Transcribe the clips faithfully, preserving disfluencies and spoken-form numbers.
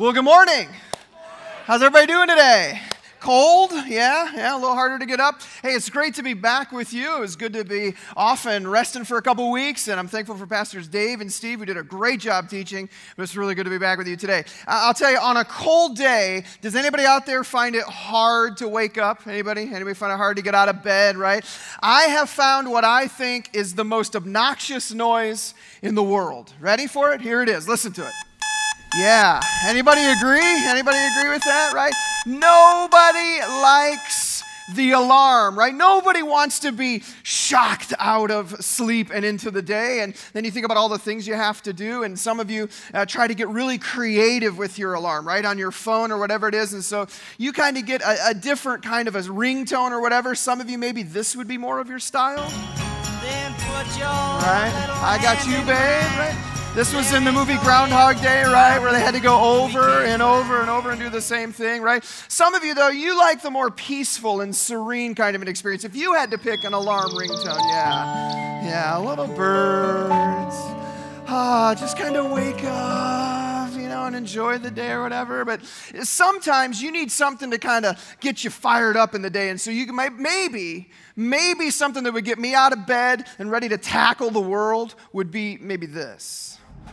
Well, good morning. How's everybody doing today? Cold? Yeah, yeah, a little harder to get up. Hey, it's great to be back with you. It was good to be off and resting for a couple weeks, and I'm thankful for Pastors Dave and Steve, who did a great job teaching, but it's really good to be back with you today. I'll tell you, on a cold day, does anybody out there find it hard to wake up? Anybody? Anybody find it hard to get out of bed, right? I have found what I think is the most obnoxious noise in the world. Ready for it? Here it is. Listen to it. Yeah. Anybody agree? Anybody agree with that, right? Nobody likes the alarm, right? Nobody wants to be shocked out of sleep and into the day. And then you think about all the things you have to do. And some of you uh, try to get really creative with your alarm, right? On your phone or whatever it is. And so you kind of get a, a different kind of a ringtone or whatever. Some of you, maybe this would be more of your style. Then put your right? I got you, babe, right? This was in the movie Groundhog Day, right, where they had to go over and over and over and do the same thing, right? Some of you, though, you like the more peaceful and serene kind of an experience. If you had to pick an alarm ringtone, yeah, yeah, little birds, ah, just kind of wake up, you know, and enjoy the day or whatever. But sometimes you need something to kind of get you fired up in the day, and so you can maybe, maybe something that would get me out of bed and ready to tackle the world would be maybe this.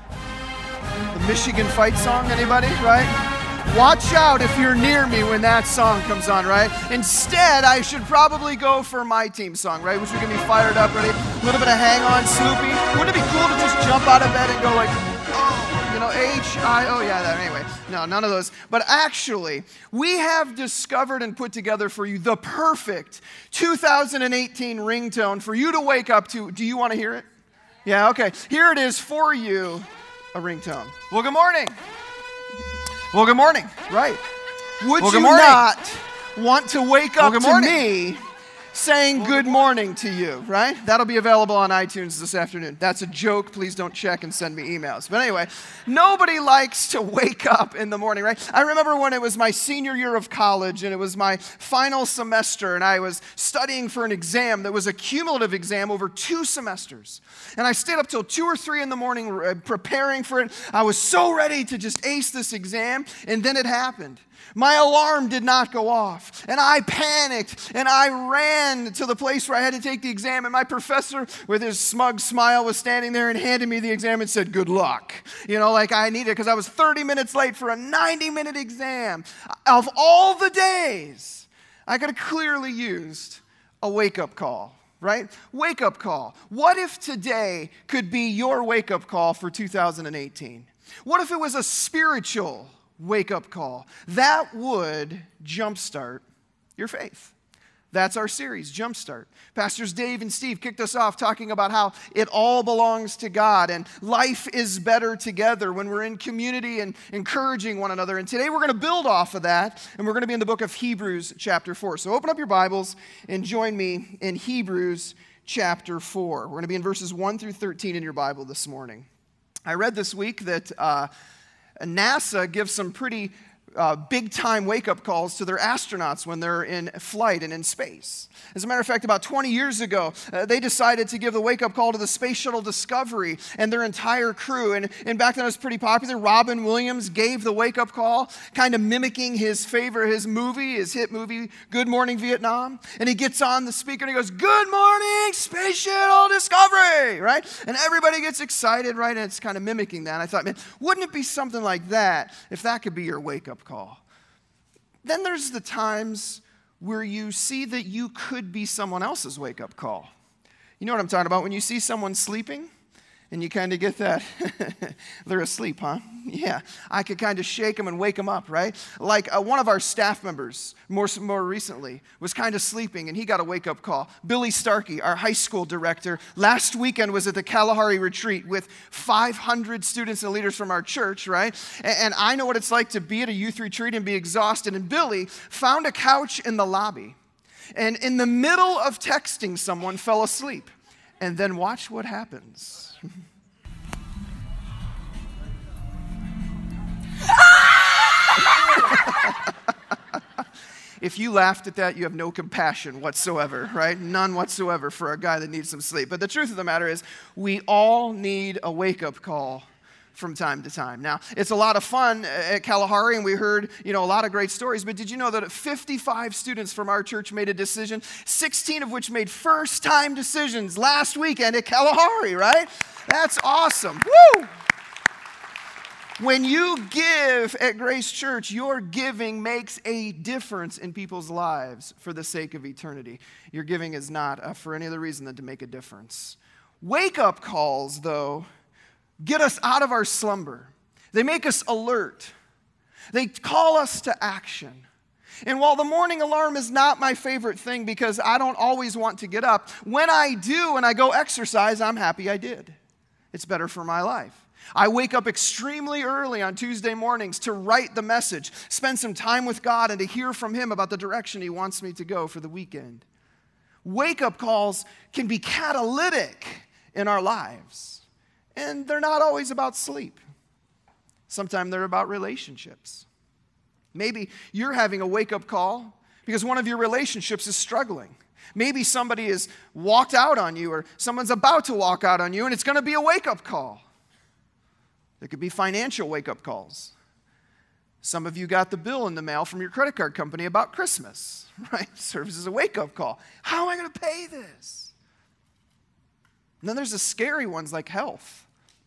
The Michigan Fight song, anybody, right? Watch out if you're near me when that song comes on, right? Instead, I should probably go for my team song, right? Which we can be fired up, ready? A little bit of Hang On, Sloopy. Wouldn't it be cool to just jump out of bed and go like, oh, you know, H I O, yeah, that, anyway. No, none of those. But actually, we have discovered and put together for you the perfect two thousand eighteen ringtone for you to wake up to. Do you want to hear it? Yeah, okay. Here it is for you. A ringtone. Well, good morning. Well, good morning. Right. Would well, you morning. not want to wake up well, to morning. me saying well, good morning to you, right? That'll be available on iTunes this afternoon. That's a joke. Please don't check and send me emails. But anyway, nobody likes to wake up in the morning, right? I remember when it was my senior year of college and it was my final semester and I was studying for an exam that was a cumulative exam over two semesters. And I stayed up till two or three in the morning preparing for it. I was so ready to just ace this exam, and then it happened. My alarm did not go off, and I panicked, and I ran to the place where I had to take the exam, and my professor, with his smug smile, was standing there and handed me the exam and said, good luck. You know, like I needed it, because I was thirty minutes late for a ninety-minute exam. Of all the days, I could have clearly used a wake-up call, right? Wake-up call. What if today could be your wake-up call for two thousand eighteen? What if it was a spiritual wake-up call? That would jumpstart your faith. That's our series, Jumpstart. Pastors Dave and Steve kicked us off talking about how it all belongs to God and life is better together when we're in community and encouraging one another. And today we're going to build off of that, and we're going to be in the book of Hebrews chapter four. So open up your Bibles and join me in Hebrews chapter four. We're going to be in verses one through thirteen in your Bible this morning. I read this week that uh, NASA gives some pretty uh, big-time wake-up calls to their astronauts when they're in flight and in space. As a matter of fact, about twenty years ago, uh, they decided to give the wake-up call to the Space Shuttle Discovery and their entire crew. And, and back then it was pretty popular. Robin Williams gave the wake-up call, kind of mimicking his favorite, his movie, his hit movie, Good Morning Vietnam. And he gets on the speaker and he goes, good morning, Space Shuttle Discovery, right? And everybody gets excited, right? And it's kind of mimicking that. And I thought, man, wouldn't it be something like that if that could be your wake-up call? Then there's the times where you see that you could be someone else's wake-up call. You know what I'm talking about? When you see someone sleeping and you kind of get that, they're asleep, huh? Yeah, I could kind of shake them and wake them up, right? Like uh, one of our staff members, more, more recently, was kind of sleeping, and he got a wake-up call. Billy Starkey, our high school director, last weekend was at the Kalahari retreat with five hundred students and leaders from our church, right? And, and I know what it's like to be at a youth retreat and be exhausted, and Billy found a couch in the lobby, and in the middle of texting someone, fell asleep. And then watch what happens. If you laughed at that, you have no compassion whatsoever, right? None whatsoever for a guy that needs some sleep. But the truth of the matter is, we all need a wake-up call from time to time. Now, it's a lot of fun at Kalahari, and we heard, you know, a lot of great stories, but did you know that fifty-five students from our church made a decision, sixteen of which made first-time decisions last weekend at Kalahari, right? That's awesome. Woo! When you give at Grace Church, your giving makes a difference in people's lives for the sake of eternity. Your giving is not uh, for any other reason than to make a difference. Wake-up calls, though, get us out of our slumber. They make us alert. They call us to action. And while the morning alarm is not my favorite thing because I don't always want to get up, when I do and I go exercise, I'm happy I did. It's better for my life. I wake up extremely early on Tuesday mornings to write the message, spend some time with God, and to hear from Him about the direction He wants me to go for the weekend. Wake-up calls can be catalytic in our lives, and they're not always about sleep. Sometimes they're about relationships. Maybe you're having a wake-up call because one of your relationships is struggling. Maybe somebody has walked out on you, or someone's about to walk out on you, and it's going to be a wake-up call. There could be financial wake-up calls. Some of you got the bill in the mail from your credit card company about Christmas, right? Serves as a wake-up call. How am I going to pay this? And then there's the scary ones like health.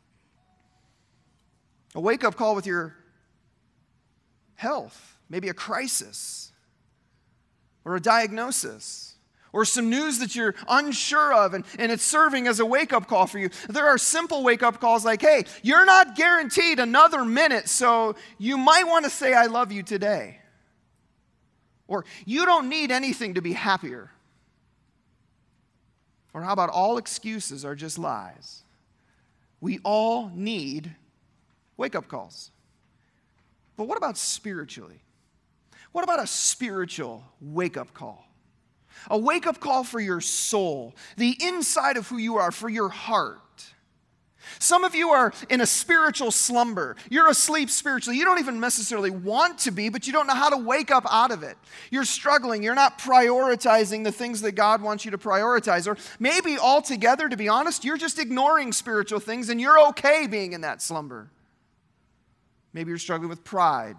A wake-up call with your health, maybe a crisis or a diagnosis, or some news that you're unsure of, and, and it's serving as a wake-up call for you. There are simple wake-up calls like, hey, you're not guaranteed another minute, so you might want to say I love you today. Or you don't need anything to be happier. Or how about all excuses are just lies? We all need wake-up calls. But what about spiritually? What about a spiritual wake-up call? A wake-up call for your soul, the inside of who you are, for your heart. Some of you are in a spiritual slumber. You're asleep spiritually. You don't even necessarily want to be, but you don't know how to wake up out of it. You're struggling. You're not prioritizing the things that God wants you to prioritize. Or maybe altogether, to be honest, you're just ignoring spiritual things and you're okay being in that slumber. Maybe you're struggling with pride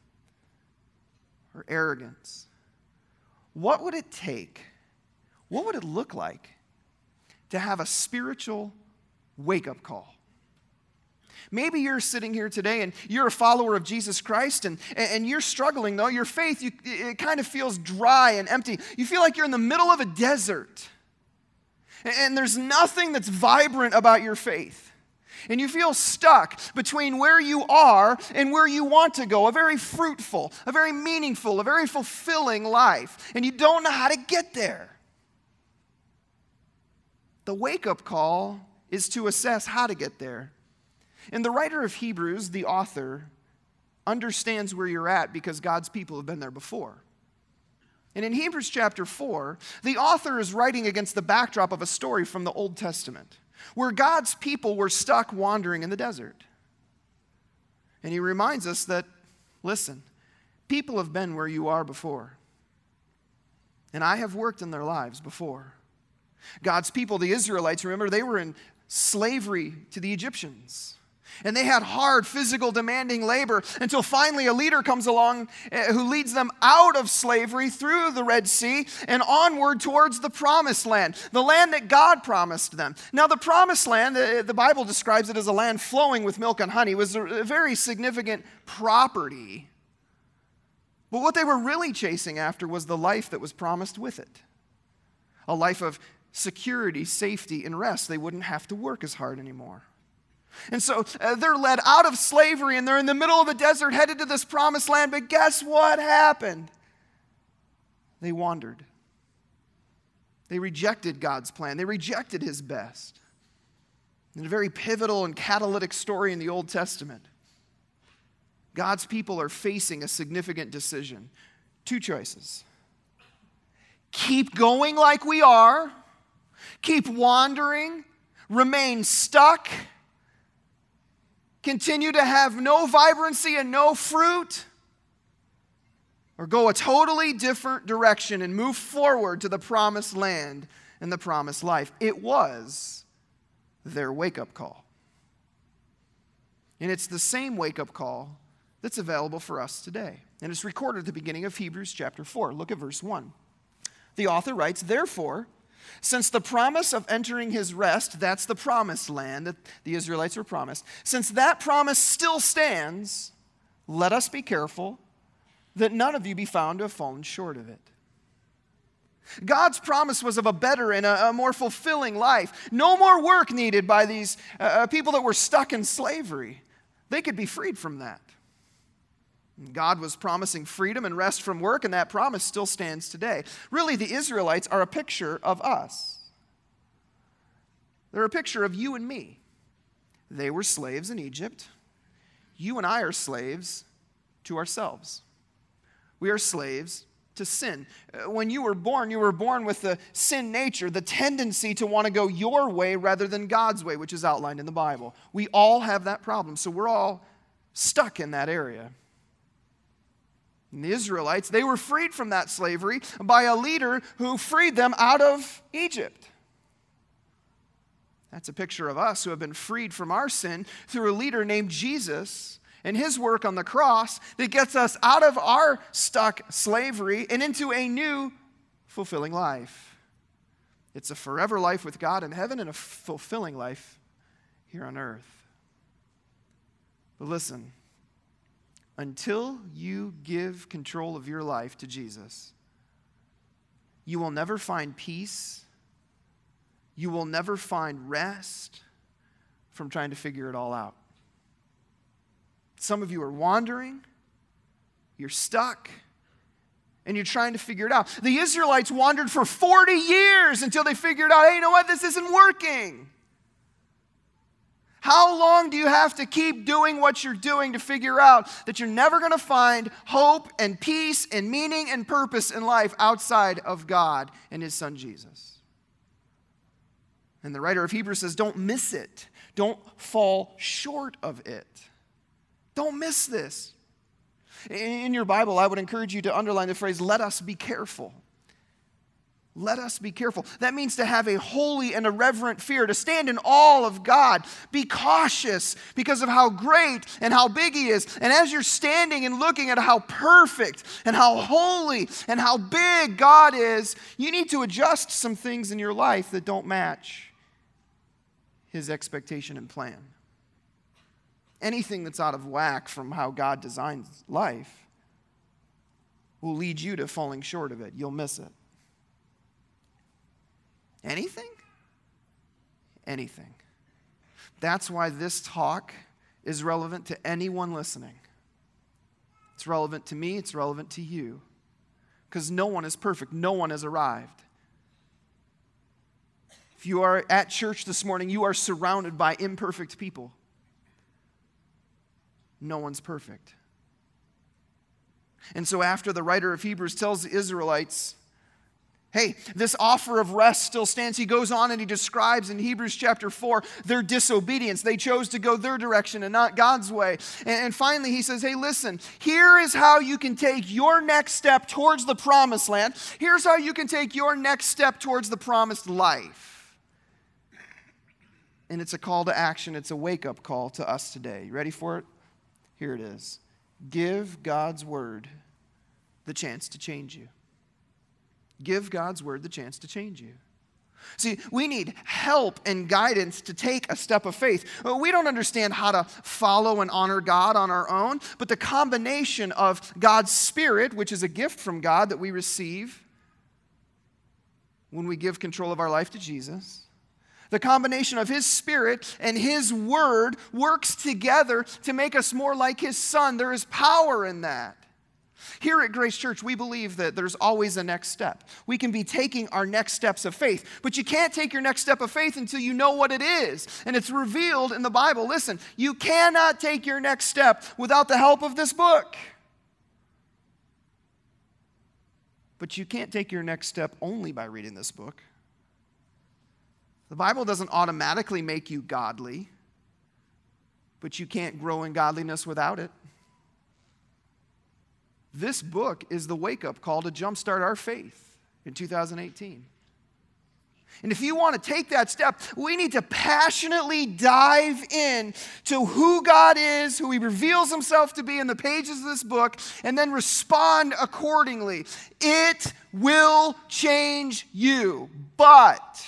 or arrogance. What would it take? What would it look like to have a spiritual wake-up call? Maybe you're sitting here today and you're a follower of Jesus Christ and, and you're struggling, though. Your faith, you, it kind of feels dry and empty. You feel like you're in the middle of a desert. And there's nothing that's vibrant about your faith. And you feel stuck between where you are and where you want to go, a very fruitful, a very meaningful, a very fulfilling life. And you don't know how to get there. The wake-up call is to assess how to get there. And the writer of Hebrews, the author, understands where you're at because God's people have been there before. And in Hebrews chapter four, the author is writing against the backdrop of a story from the Old Testament, where God's people were stuck wandering in the desert. And he reminds us that, listen, people have been where you are before. And I have worked in their lives before. God's people, the Israelites, remember, they were in slavery to the Egyptians. And they had hard, physical, demanding labor until finally a leader comes along who leads them out of slavery through the Red Sea and onward towards the Promised Land, the land that God promised them. Now, the Promised Land, the, the Bible describes it as a land flowing with milk and honey, was a, a very significant property. But what they were really chasing after was the life that was promised with it, a life of security, safety, and rest. They wouldn't have to work as hard anymore. And so uh, they're led out of slavery and they're in the middle of the desert headed to this promised land. But guess what happened? They wandered. They rejected God's plan. They rejected His best. In a very pivotal and catalytic story in the Old Testament, God's people are facing a significant decision. Two choices. Keep going like we are. Keep wandering. Remain stuck. Continue to have no vibrancy and no fruit, or go a totally different direction and move forward to the promised land and the promised life. It was their wake-up call. And it's the same wake-up call that's available for us today. And it's recorded at the beginning of Hebrews chapter four. Look at verse one. The author writes, "Therefore, since the promise of entering his rest," that's the promised land that the Israelites were promised, "since that promise still stands, let us be careful that none of you be found to have fallen short of it." God's promise was of a better and a, a more fulfilling life. No more work needed by these uh, people that were stuck in slavery. They could be freed from that. God was promising freedom and rest from work, and that promise still stands today. Really, the Israelites are a picture of us. They're a picture of you and me. They were slaves in Egypt. You and I are slaves to ourselves. We are slaves to sin. When you were born, you were born with the sin nature, the tendency to want to go your way rather than God's way, which is outlined in the Bible. We all have that problem, so we're all stuck in that area. And the Israelites, they were freed from that slavery by a leader who freed them out of Egypt. That's a picture of us who have been freed from our sin through a leader named Jesus and his work on the cross that gets us out of our stuck slavery and into a new, fulfilling life. It's a forever life with God in heaven and a fulfilling life here on earth. But listen, until you give control of your life to Jesus, you will never find peace. You will never find rest from trying to figure it all out. Some of you are wandering, you're stuck, and you're trying to figure it out. The Israelites wandered for forty years until they figured out, hey, you know what, this isn't working. How long do you have to keep doing what you're doing to figure out that you're never going to find hope and peace and meaning and purpose in life outside of God and his son Jesus? And the writer of Hebrews says, don't miss it. Don't fall short of it. Don't miss this. In your Bible, I would encourage you to underline the phrase, let us be careful. Let us be careful. That means to have a holy and a reverent fear, to stand in awe of God. Be cautious because of how great and how big he is. And as you're standing and looking at how perfect and how holy and how big God is, you need to adjust some things in your life that don't match his expectation and plan. Anything that's out of whack from how God designs life will lead you to falling short of it. You'll miss it. Anything? Anything. That's why this talk is relevant to anyone listening. It's relevant to me, it's relevant to you. Because no one is perfect, no one has arrived. If you are at church this morning, you are surrounded by imperfect people. No one's perfect. And so after the writer of Hebrews tells the Israelites, hey, this offer of rest still stands, he goes on and he describes in Hebrews chapter four their disobedience. They chose to go their direction and not God's way. And finally he says, hey, listen, here is how you can take your next step towards the promised land. Here's how you can take your next step towards the promised life. And it's a call to action. It's a wake-up call to us today. You ready for it? Here it is. Give God's word the chance to change you. Give God's word the chance to change you. See, we need help and guidance to take a step of faith. We don't understand how to follow and honor God on our own, but the combination of God's Spirit, which is a gift from God that we receive when we give control of our life to Jesus, the combination of his Spirit and his word works together to make us more like his Son. There is power in that. Here at Grace Church, we believe that there's always a next step. We can be taking our next steps of faith, but you can't take your next step of faith until you know what it is. And it's revealed in the Bible. Listen, you cannot take your next step without the help of this book. But you can't take your next step only by reading this book. The Bible doesn't automatically make you godly, but you can't grow in godliness without it. This book is the wake-up call to jumpstart our faith in two thousand eighteen. And if you want to take that step, we need to passionately dive in to who God is, who he reveals himself to be in the pages of this book, and then respond accordingly. It will change you, but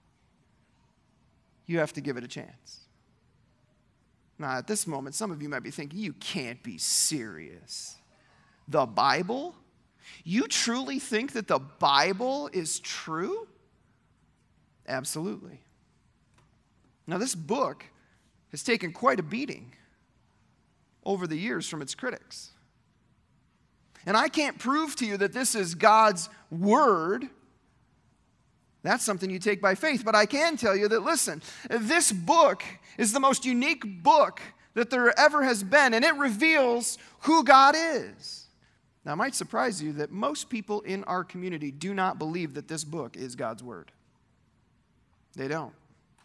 you have to give it a chance. Now, at this moment, some of you might be thinking, you can't be serious. The Bible? You truly think that the Bible is true? Absolutely. Now, this book has taken quite a beating over the years from its critics. And I can't prove to you that this is God's word. That's something you take by faith. But I can tell you that, listen, this book is the most unique book that there ever has been, and it reveals who God is. Now, it might surprise you that most people in our community do not believe that this book is God's word. They don't.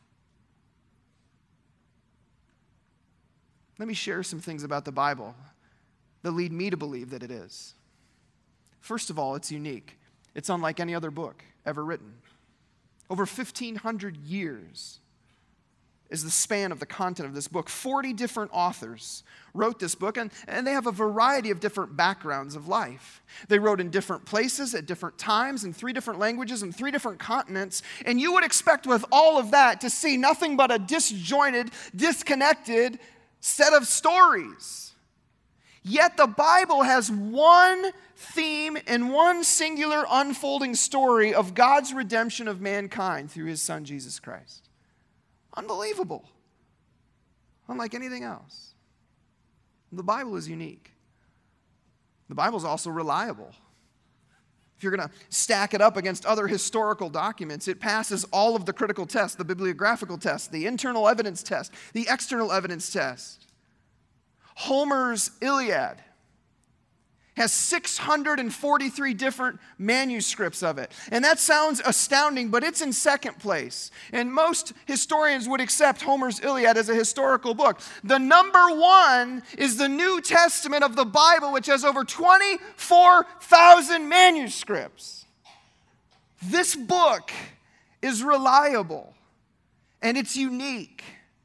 Let me share some things about the Bible that lead me to believe that it is. First of all, it's unique. It's unlike any other book ever written. Over fifteen hundred years is the span of the content of this book. forty different authors wrote this book, and, and they have a variety of different backgrounds of life. They wrote in different places at different times in three different languages and three different continents, and you would expect with all of that to see nothing but a disjointed, disconnected set of stories. Yet the Bible has one theme and one singular unfolding story of God's redemption of mankind through his Son, Jesus Christ. Unbelievable. Unlike anything else. The Bible is unique. The Bible is also reliable. If you're going to stack it up against other historical documents, it passes all of the critical tests, the bibliographical test, the internal evidence test, the external evidence test. Homer's Iliad has six hundred forty-three different manuscripts of it. And that sounds astounding, but it's in second place. And most historians would accept Homer's Iliad as a historical book. The number one is the New Testament of the Bible, which has over twenty-four thousand manuscripts. This book is reliable, and it's unique.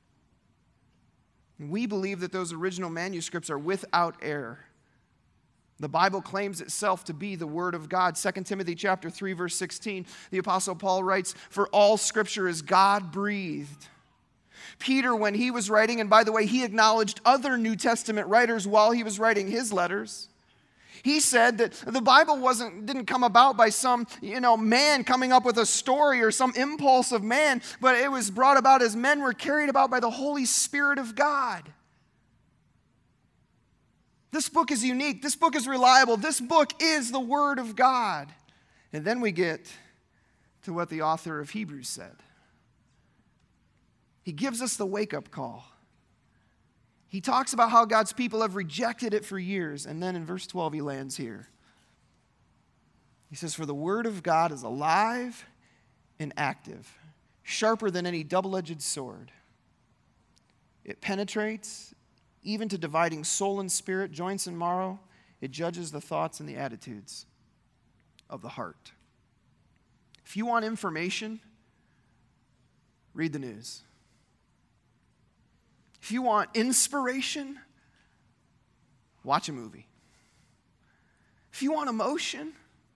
We believe that those original manuscripts are without error. The Bible claims itself to be the Word of God. Second Timothy chapter three, verse sixteen, the Apostle Paul writes, "For all Scripture is God-breathed." Peter, when he was writing, and by the way, he acknowledged other New Testament writers while he was writing his letters. He said that the Bible wasn't didn't come about by some, you know, man coming up with a story or some impulse of man, but it was brought about as men were carried about by the Holy Spirit of God. This book is unique. This book is reliable. This book is the Word of God. And then we get to what the author of Hebrews said. He gives us the wake-up call. He talks about how God's people have rejected it for years. And then in verse twelve, he lands here. He says, "For the Word of God is alive and active, sharper than any double-edged sword. It penetrates even to dividing soul and spirit, joints and marrow. It judges the thoughts and the attitudes of the heart." If you want information, read the news. If you want inspiration, watch a movie. If you want emotion,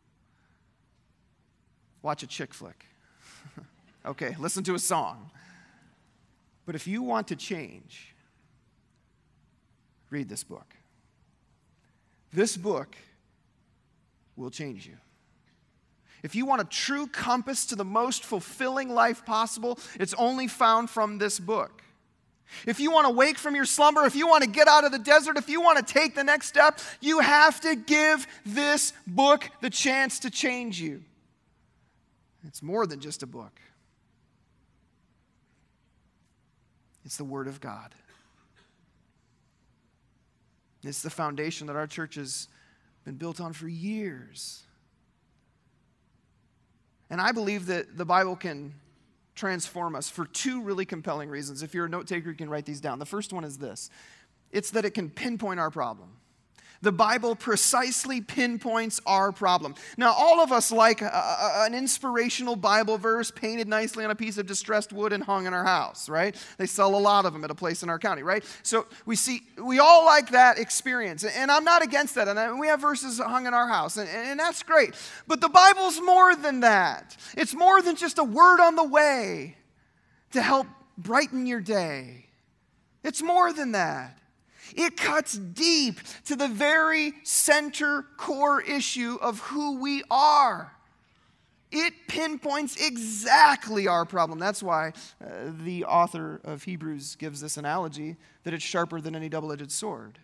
watch a chick flick. Okay, listen to a song. But if you want to change, read this book. This book will change you. If you want a true compass to the most fulfilling life possible, it's only found from this book. If you want to wake from your slumber, if you want to get out of the desert, if you want to take the next step, you have to give this book the chance to change you. It's more than just a book. It's the Word of God. It's the foundation that our church has been built on for years. And I believe that the Bible can transform us for two really compelling reasons. If you're a note taker, you can write these down. The first one is this. It's that it can pinpoint our problem. The Bible precisely pinpoints our problem. Now, all of us like a, a, an inspirational Bible verse painted nicely on a piece of distressed wood and hung in our house, right? They sell a lot of them at a place in our county, right? So we see, we all like that experience. And I'm not against that. And we have verses hung in our house, and, and that's great. But the Bible's more than that. It's more than just a word on the way to help brighten your day. It's more than that. It cuts deep to the very center core issue of who we are. It pinpoints exactly our problem. That's why uh, the author of Hebrews gives this analogy that it's sharper than any double-edged sword.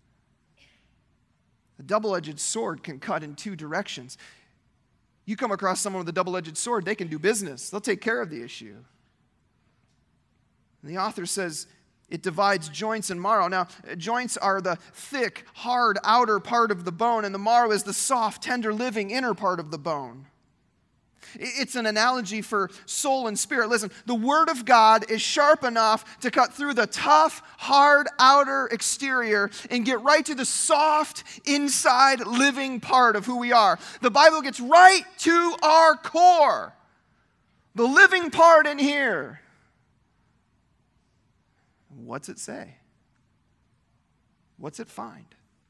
A double-edged sword can cut in two directions. You come across someone with a double-edged sword, they can do business. They'll take care of the issue. And the author says, it divides joints and marrow. Now, joints are the thick, hard outer part of the bone, and the marrow is the soft, tender, living inner part of the bone. It's an analogy for soul and spirit. Listen, the Word of God is sharp enough to cut through the tough, hard outer exterior and get right to the soft, inside, living part of who we are. The Bible gets right to our core, the living part in here. What's it say? What's it find?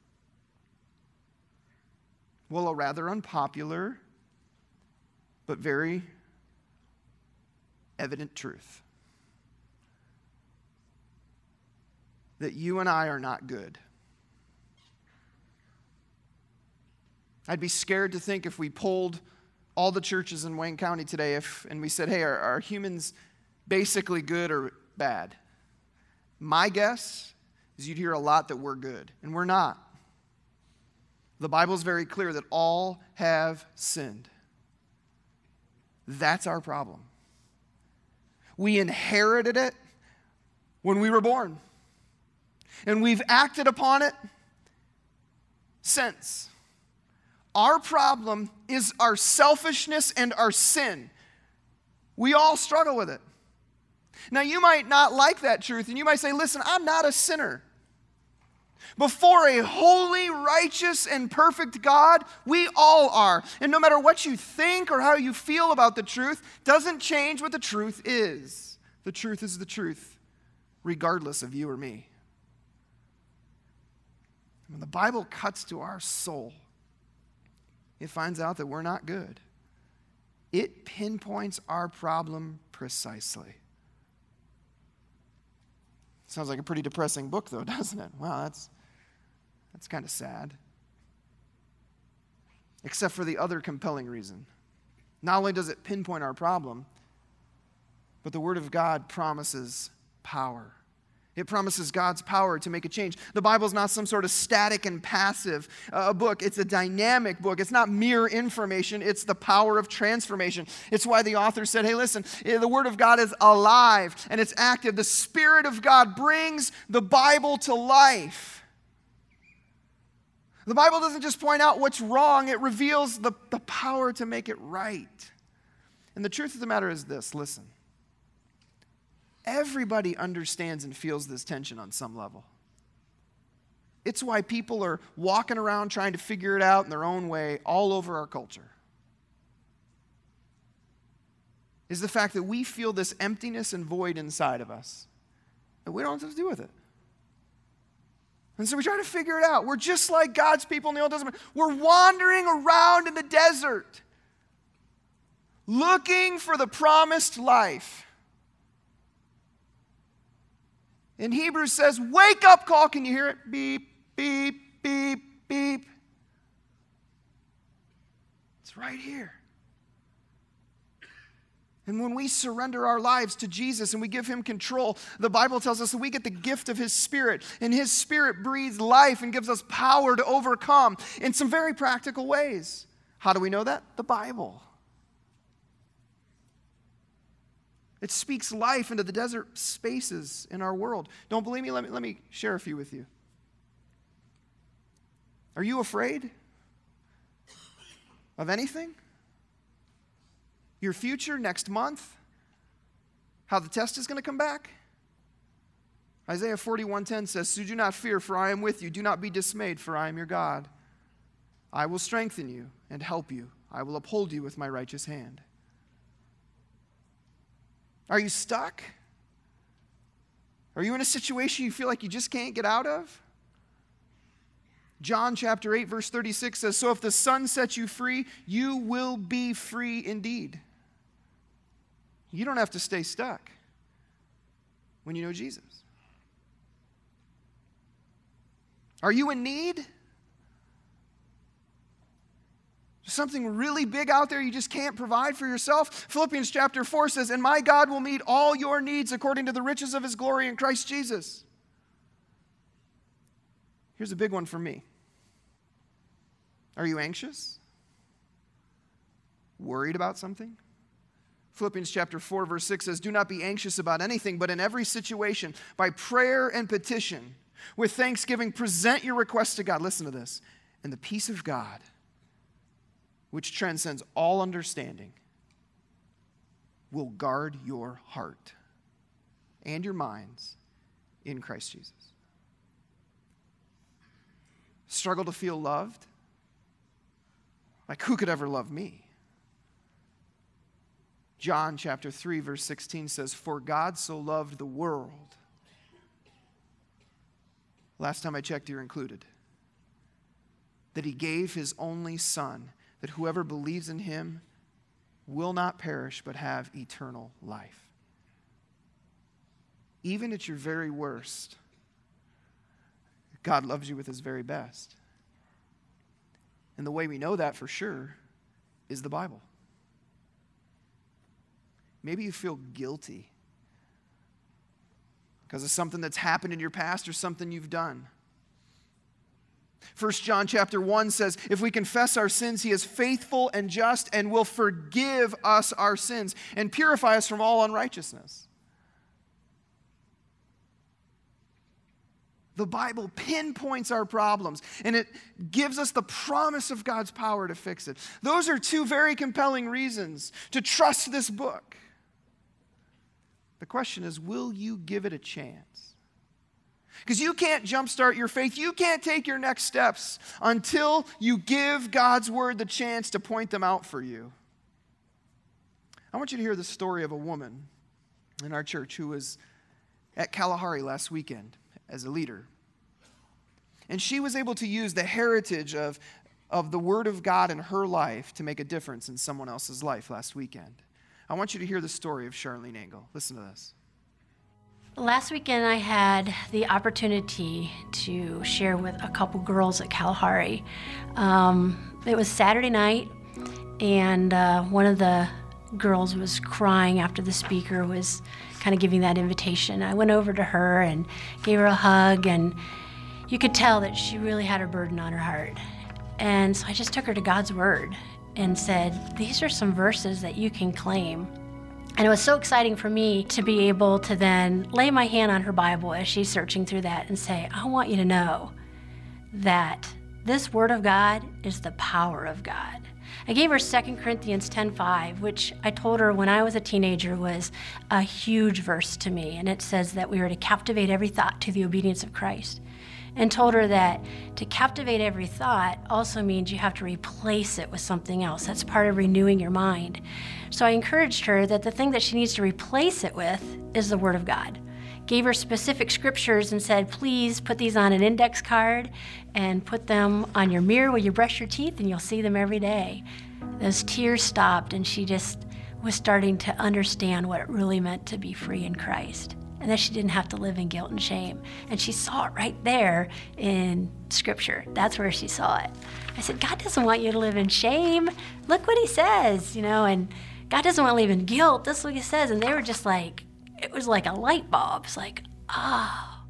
Well, a rather unpopular, but very evident truth. That you and I are not good. I'd be scared to think if we polled all the churches in Wayne County today if, and we said, hey, are, are humans basically good or bad? My guess is you'd hear a lot that we're good, and we're not. The Bible is very clear that all have sinned. That's our problem. We inherited it when we were born, and we've acted upon it since. Our problem is our selfishness and our sin. We all struggle with it. Now, you might not like that truth, and you might say, listen, I'm not a sinner. Before a holy, righteous, and perfect God, we all are. And no matter what you think or how you feel about the truth, doesn't change what the truth is. The truth is the truth, regardless of you or me. When the Bible cuts to our soul, it finds out that we're not good. It pinpoints our problem precisely. Sounds like a pretty depressing book, though, doesn't it? Wow, that's, that's kind of sad. Except for the other compelling reason. Not only does it pinpoint our problem, but the Word of God promises power. It promises God's power to make a change. The Bible is not some sort of static and passive uh, book. It's a dynamic book. It's not mere information. It's the power of transformation. It's why the author said, hey, listen, the Word of God is alive and it's active. The Spirit of God brings the Bible to life. The Bible doesn't just point out what's wrong. It reveals the, the power to make it right. And the truth of the matter is this, listen. Everybody understands and feels this tension on some level. It's why people are walking around trying to figure it out in their own way all over our culture. Is the fact that we feel this emptiness and void inside of us, and we don't know what to do with it. And so we try to figure it out. We're just like God's people in the Old Testament. We're wandering around in the desert, looking for the promised life. And Hebrews says, wake up call. Can you hear it? Beep, beep, beep, beep. It's right here. And when we surrender our lives to Jesus and we give Him control, the Bible tells us that we get the gift of His Spirit. And His Spirit breathes life and gives us power to overcome in some very practical ways. How do we know that? The Bible. It speaks life into the desert spaces in our world. Don't believe me? Let me, let me share a few with you. Are you afraid of anything? Your future next month? How the test is going to come back? Isaiah forty-one ten says, so do not fear, for I am with you. Do not be dismayed, for I am your God. I will strengthen you and help you. I will uphold you with my righteous hand. Are you stuck? Are you in a situation you feel like you just can't get out of? John chapter eight, verse thirty-six says, so if the Son sets you free, you will be free indeed. You don't have to stay stuck when you know Jesus. Are you in need? There's something really big out there you just can't provide for yourself? Philippians chapter four says, and my God will meet all your needs according to the riches of his glory in Christ Jesus. Here's a big one for me. Are you anxious? Worried about something? Philippians chapter four, verse six says, do not be anxious about anything, but in every situation, by prayer and petition, with thanksgiving, present your requests to God. Listen to this. And the peace of God, which transcends all understanding, will guard your heart and your minds in Christ Jesus. Struggle to feel loved? Like, who could ever love me? John chapter three, verse sixteen says, for God so loved the world. Last time I checked, you're included. That he gave his only Son, that whoever believes in him will not perish but have eternal life. Even at your very worst, God loves you with his very best. And the way we know that for sure is the Bible. Maybe you feel guilty because of something that's happened in your past or something you've done. First John chapter one says, if we confess our sins, he is faithful and just and will forgive us our sins and purify us from all unrighteousness. The Bible pinpoints our problems, and it gives us the promise of God's power to fix it. Those are two very compelling reasons to trust this book. The question is, will you give it a chance? Because you can't jumpstart your faith. You can't take your next steps until you give God's word the chance to point them out for you. I want you to hear the story of a woman in our church who was at Kalahari last weekend as a leader. And she was able to use the heritage of, of the Word of God in her life to make a difference in someone else's life last weekend. I want you to hear the story of Charlene Engel. Listen to this. Last weekend I had the opportunity to share with a couple girls at Kalahari. Um, it was Saturday night, and uh, one of the girls was crying after the speaker was kind of giving that invitation. I went over to her and gave her a hug, and you could tell that she really had her burden on her heart. And so I just took her to God's Word and said, these are some verses that you can claim. And it was so exciting for me to be able to then lay my hand on her Bible as she's searching through that and say, I want you to know that this Word of God is the power of God. I gave her Second Corinthians ten five, which I told her when I was a teenager was a huge verse to me. And it says that we are to captivate every thought to the obedience of Christ. And told her that to captivate every thought also means you have to replace it with something else. That's part of renewing your mind. So I encouraged her that the thing that she needs to replace it with is the Word of God. Gave her specific scriptures and said, please put these on an index card and put them on your mirror when you brush your teeth, and you'll see them every day. Those tears stopped, and she just was starting to understand what it really meant to be free in Christ, and that she didn't have to live in guilt and shame. And she saw it right there in Scripture. That's where she saw it. I said, God doesn't want you to live in shame. Look what he says, you know, and God doesn't want to live in guilt. That's what he says. And they were just like, it was like a light bulb. It's like, oh.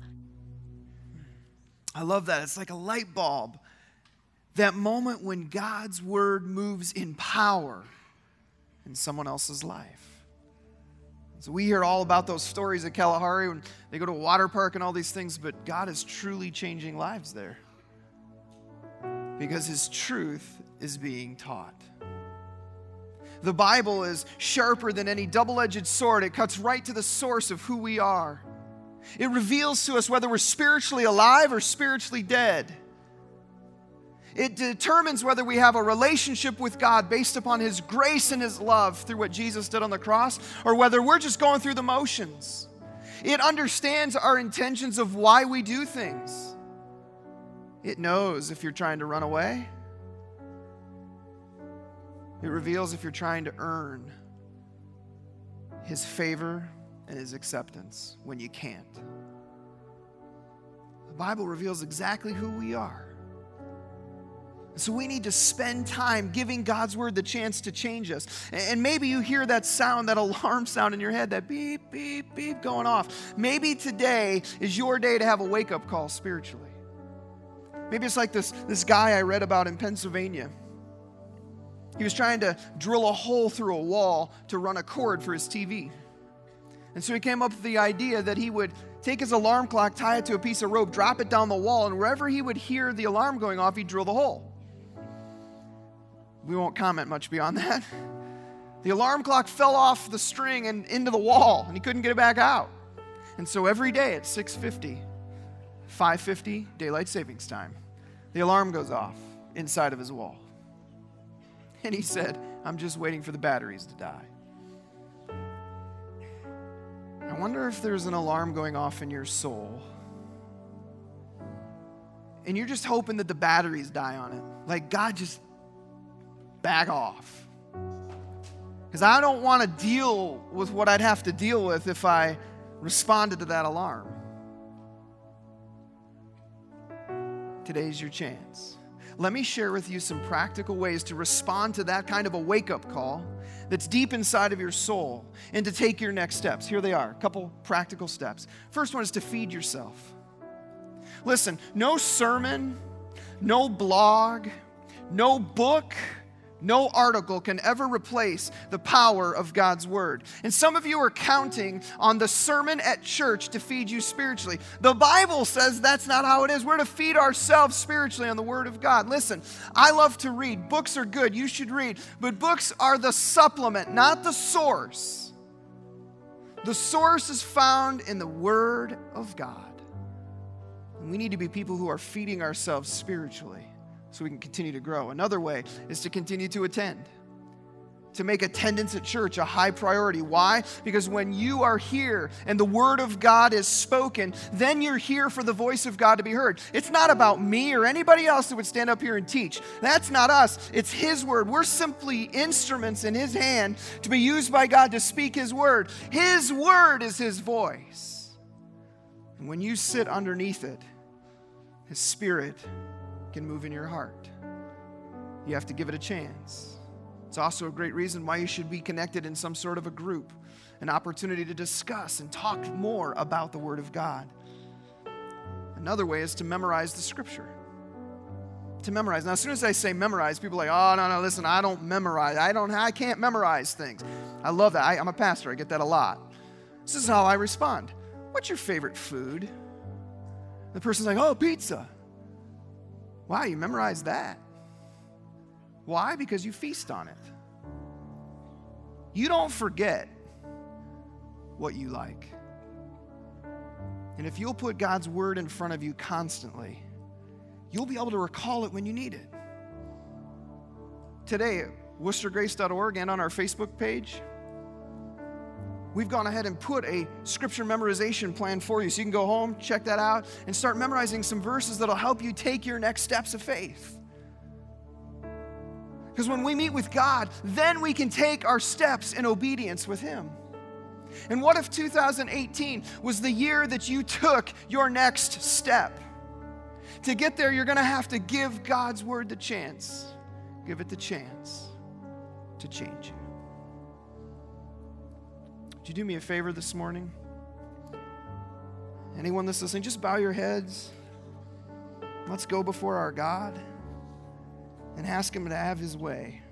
I love that. It's like a light bulb. That moment when God's word moves in power in someone else's life. So we hear all about those stories at Kalahari when they go to a water park and all these things, but God is truly changing lives there because his truth is being taught. The Bible is sharper than any double-edged sword. It cuts right to the source of who we are. It reveals to us whether we're spiritually alive or spiritually dead. It determines whether we have a relationship with God based upon His grace and His love through what Jesus did on the cross, or whether we're just going through the motions. It understands our intentions of why we do things. It knows if you're trying to run away. It reveals if you're trying to earn His favor and His acceptance when you can't. The Bible reveals exactly who we are. So we need to spend time giving God's word the chance to change us. And maybe you hear that sound, that alarm sound in your head, that beep, beep, beep going off. Maybe today is your day to have a wake-up call spiritually. Maybe it's like this, this guy I read about in Pennsylvania. He was trying to drill a hole through a wall to run a cord for his T V. And so he came up with the idea that he would take his alarm clock, tie it to a piece of rope, drop it down the wall, and wherever he would hear the alarm going off, he'd drill the hole. We won't comment much beyond that. The alarm clock fell off the string and into the wall, and he couldn't get it back out. And so every day at six fifty, five fifty, daylight savings time, the alarm goes off inside of his wall. And he said, I'm just waiting for the batteries to die. I wonder if there's an alarm going off in your soul, and you're just hoping that the batteries die on it. Like, God, just back off. Because I don't want to deal with what I'd have to deal with if I responded to that alarm. Today's your chance. Let me share with you some practical ways to respond to that kind of a wake-up call that's deep inside of your soul and to take your next steps. Here they are, a couple practical steps. First one is to feed yourself. Listen, no sermon, no blog, no book, no article can ever replace the power of God's word. And some of you are counting on the sermon at church to feed you spiritually. The Bible says that's not how it is. We're to feed ourselves spiritually on the word of God. Listen, I love to read. Books are good. You should read. But books are the supplement, not the source. The source is found in the word of God. And we need to be people who are feeding ourselves spiritually, so we can continue to grow. Another way is to continue to attend, to make attendance at church a high priority. Why? Because when you are here and the word of God is spoken, then you're here for the voice of God to be heard. It's not about me or anybody else that would stand up here and teach. That's not us. It's His word. We're simply instruments in His hand to be used by God to speak His word. His word is His voice. And when you sit underneath it, His Spirit can move in your heart. You have to give it a chance. It's also a great reason why you should be connected in some sort of a group, an opportunity to discuss and talk more about the Word of God. Another way is to memorize the Scripture. To memorize. Now, as soon as I say memorize, people are like, oh, no, no, listen, I don't memorize. I don't, I can't memorize things. I love that. I, I'm a pastor. I get that a lot. This is how I respond. What's your favorite food? The person's like, oh, pizza. Wow, you memorized that. Why? Because you feast on it. You don't forget what you like. And if you'll put God's word in front of you constantly, you'll be able to recall it when you need it. Today at Worcester Grace dot org and on our Facebook page, we've gone ahead and put a scripture memorization plan for you. So you can go home, check that out, and start memorizing some verses that'll help you take your next steps of faith. Because when we meet with God, then we can take our steps in obedience with Him. And what if two thousand eighteen was the year that you took your next step? To get there, you're going to have to give God's word the chance. Give it the chance to change you. Would you do me a favor this morning? Anyone that's listening, just bow your heads. Let's go before our God and ask Him to have His way.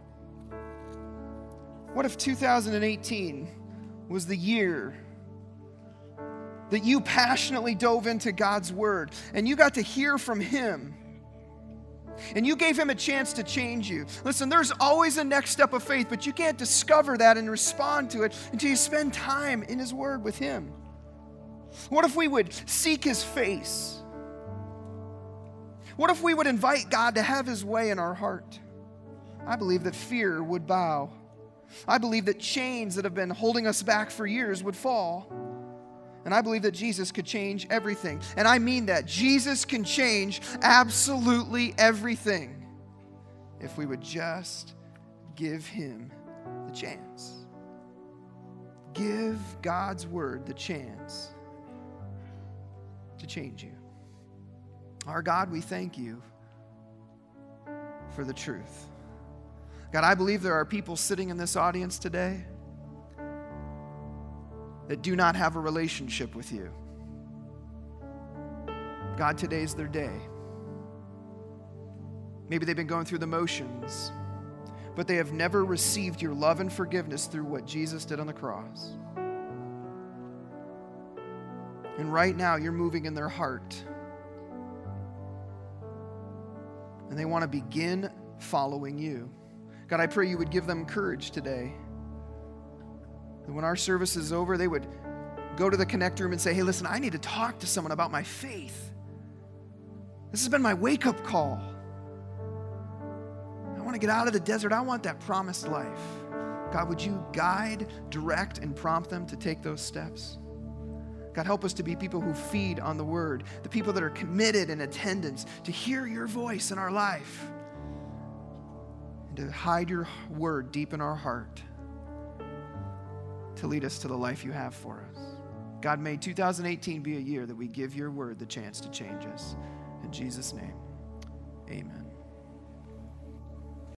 What if two thousand eighteen was the year that you passionately dove into God's word and you got to hear from Him and you gave Him a chance to change you? Listen, there's always a next step of faith, but you can't discover that and respond to it until you spend time in His word with Him. What if we would seek his face? What if we would invite God to have his way in our heart? I believe that fear would bow. I believe that chains that have been holding us back for years would fall. And I believe that Jesus could change everything. And I mean that. Jesus can change absolutely everything if we would just give him the chance. Give God's word the chance to change you. Our God, we thank you for the truth. God, I believe there are people sitting in this audience today that do not have a relationship with you. God, today's their day. Maybe they've been going through the motions, but they have never received your love and forgiveness through what Jesus did on the cross. And right now, you're moving in their heart. And they want to begin following you. God, I pray you would give them courage today. And when our service is over, they would go to the connect room and say, hey, listen, I need to talk to someone about my faith. This has been my wake-up call. I want to get out of the desert. I want that promised life. God, would you guide, direct, and prompt them to take those steps? God, help us to be people who feed on the word, the people that are committed in attendance to hear your voice in our life and to hide your word deep in our heart to lead us to the life you have for us. God, may two thousand eighteen be a year that we give your word the chance to change us. In Jesus' name, amen.